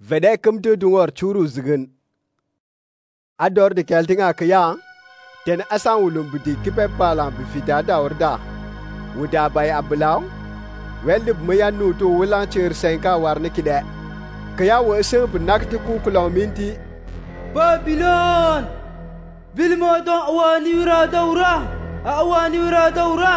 Vede kumtu dungor churu zigin. Ador de keltinga kaya, ten asan wulum budi kipe palang bifida da orda. Wuda bay ablaw, welib maya nutu wulang chir senka warne kide. Kaya wese benakti kukulang minti. Babylon! Bilmodong awani wira daura.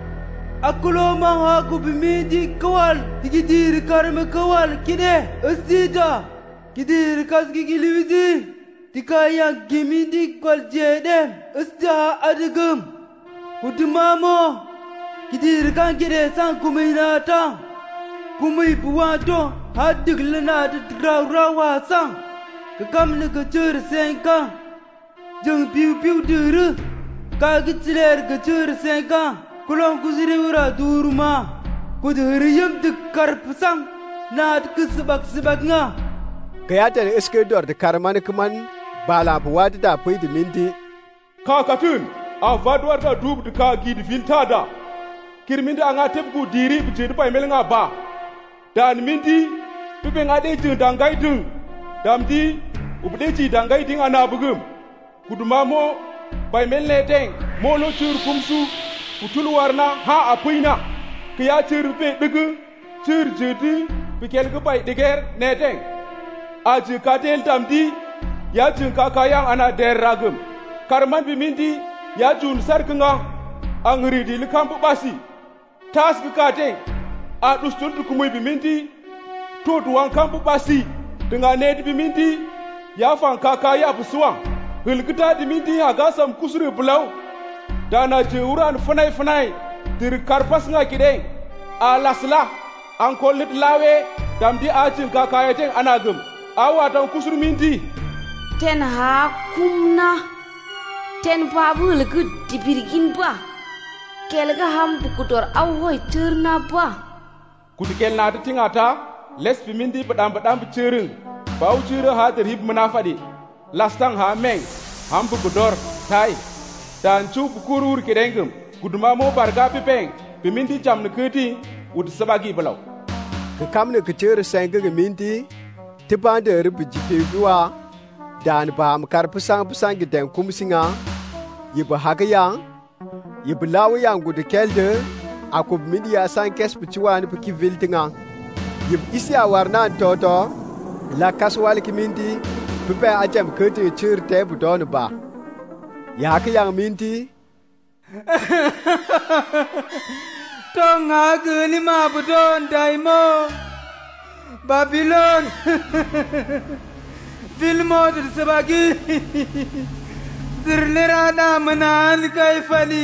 Akulo manghaku bimindi kawal, tigidir karme kawal kide, asdida, kidir kasgi giliwidi, tikayang gimindi kwal jedem, asdaha adagam, kudumamo, kidir kan kide sang kuminata, kumay buwato, hadig lanada traurawa sang, kakamna kacur senka, jeng piu duru, kagitler kacur senka, Kulong kusiri wira duruma, kudhuriyam dikarpasang, naad kisabak nga. Kaya ten iske dor de karman kuman bala buwad da pui di minti. Kakatun, a vadwar da dub de ka gid vintada. Kirmindi anga tepku diri bijir pa emel nga ba. Dan minti, pipe nga de jeng dangai dung. Damdi, ubde ji dangai ding anabugum. Kudumamo, pa emel neteng, molo chur kumsu. Putul warna ha apuina kaya chirpe degu chir jeti pikel ke pai deger neteng aji katel tamdi ya jun kakayang ana der ragum karman bimindi ya jun sarkenga angri di likampu basi tas ke kateng a dustun kumui bimindi to duang kampu basi dengan net bimindi ya fang kakaya busuang hilkita dimindi agasam kusuri pulau dana jeuran fanai dir karpas nga kideng alasla anko lit lawe damdi ajin kakayeteng anagum awatan kusur minti ten ha kumna ten babul gud dibirgin ba kelga ham bukutor awoy turna ba kudikel na tingata lesbi minti badam bichirin baw chira ha der hib munafadi lastang ha meng ham bukudor tai dan cu bukurur kidengum kudumamo barga pipeng piminti jam neketi ud sabagi belau Kekamne kecir sengke minti tepande rubiji gua dan baham kar pesang gedeng kumsinga yiba hakayang yiba lawe yang gude kelde aku media sang kes pecuan peki viltinga yib isi awarna toto la kaswal kiminti pepe ajam kete chir te budon ba ya hakayang minti Tong agni ma budon daimo Babylon Filmo der sabagi Dirlerana manan kaifani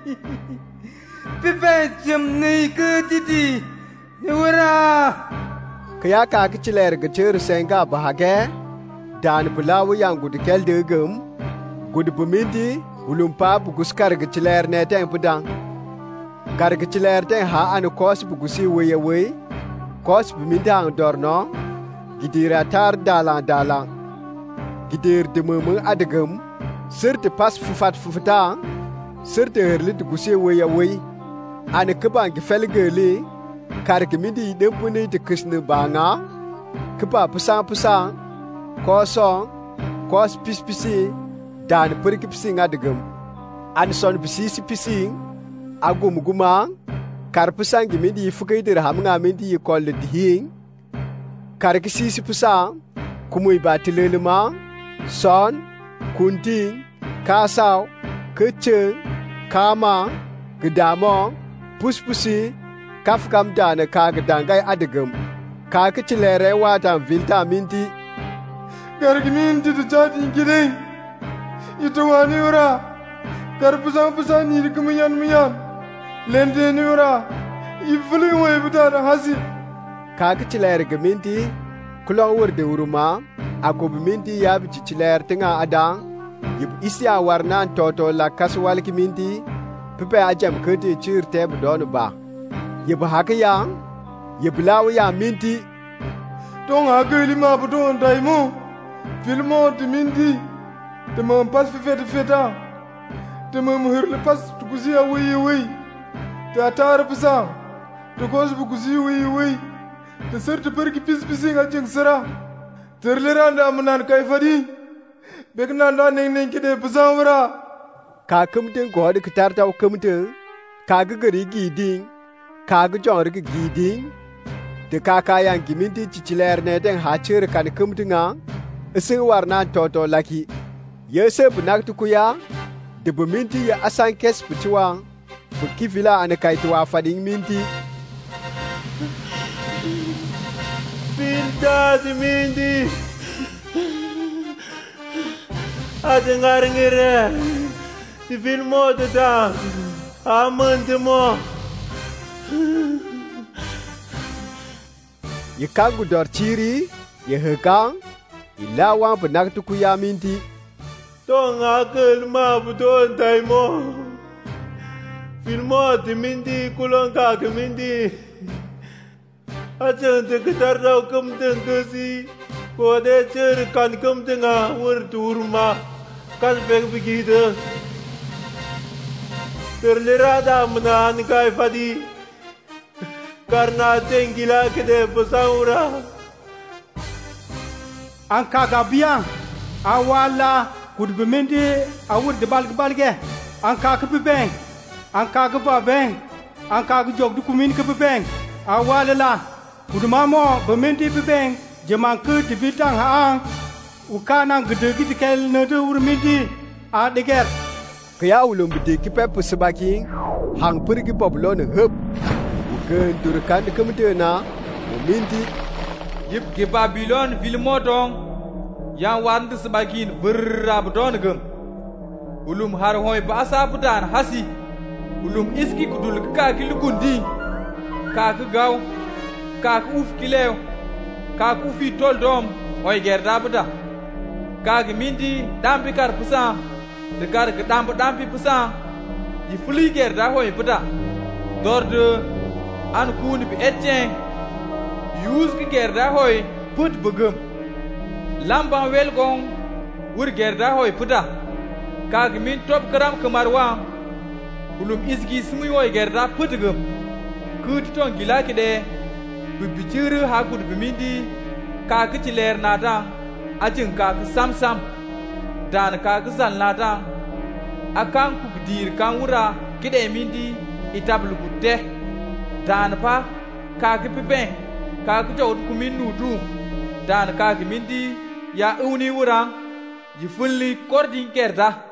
Pipecem nei ketiti Nura Kaya kakichiler gecir senga bahage dan belawu yang gude kelde gem gude buminti ulumpa buguskar geciler neteng pedang kar geciler teng ha anu kos bugusi weye kos bimindang dorno gidira tar dalang gidir dememu adegem sirte pas fufata sirte herli dugusi weye anu kebang gefelgeli kar gimindi dempuni de kisne banga keba pusang kos pispisi dan pergi pising adegem anson bisisi pising agum kar pisang gimindi fukai dirham ngamindi kol dihing kar kisisi pisang kumui batilelema son kunting kasau keceng kama gedamo puspusi kafkam dana ka gedangai adegem ka kecilere watan vilta minti kar giminti de jadi gideng Itu wani ura, karpusan ni dikemenyan lende ni ura, ifuli wa ibutara hasi. Kaki ciler geminti, kulong urde uruma, aku biminti yab ciler tengah adang, yib isi awarnan toto la kaswal kiminti, pepe ajam keti cir teb don ba. Yib hakayang, yib lawa ya minti. Tong hageli ma budon daimo, filmo diminti. Temam pas feta temam hirle pas tukuzia wei te atar pisa to kos bukuzi wei te ser te pergi pis nga jeng sera Terleranda menan kai fadi. Beknanda ning kide pesawara. Ka kumtin ko de kitar taw kumtin. Ka gari giding. Ka jor giding. De ka yang giminti ciciler ne den hacer kan kumtinga. Ese warna toto laki. Yese benak tukuya. De beminti ya asan kes pituang. Bukivila ane kaitwa fading minti. Pinta di minti. Adengar ngire. Di filmo de da. Amantemo. Ye kangu dor ciri, ye hekang, ilawan benak tukuya minti. Tong akal ma budon taimo. Filmo di minti kulong kak minti. Ajan te ketar rau kem tengkesi. Kode cer kan kem tengah urturma. Kan beg begitu. Terlerada menahan kai fadi. Karena tenggila kede pesaura. Angka gabiang awala kudbemende awur debalge. Angka kebebeng. Angka kebabeng. Angka kejog dukumin kebebeng. Awala la kudmamo bemende bebeng. Jemang ke dibitang haang. Ukanang gede gidikel nede urmindi. Adeger. Kaya ulum bedeki pepe sebaking. Hang pergi Babylon hub. Kenturkan kemudena meminti yip ke Babylon vilmotong yang wan sebagian berabdon gem ulum har hoy basa putan hasi ulum iski kudul ka kilukundi ka gaw ka uf kilew ka ku fi toldom hoy gerda buda ka gimindi dampi kar pusa de kar dampi pusa yifuli gerda hoy puda dorde an kun bi etjen yus ki gerda hoy put bugum lamban welgong wur gerda hoy puda kag min top karam kamarwa ulum isgi sumi hoy gerda putgum kut ton gila kide bibijiru ha kud bimindi kag tiler nada ajin kag samsam dan kag zan nada akan ku dir kan wura kide mindi itablu gudde dan pa kaki pipen kaki jawd kumin nudu dan kaki mindi ya uni wurang yifulli kordin kerda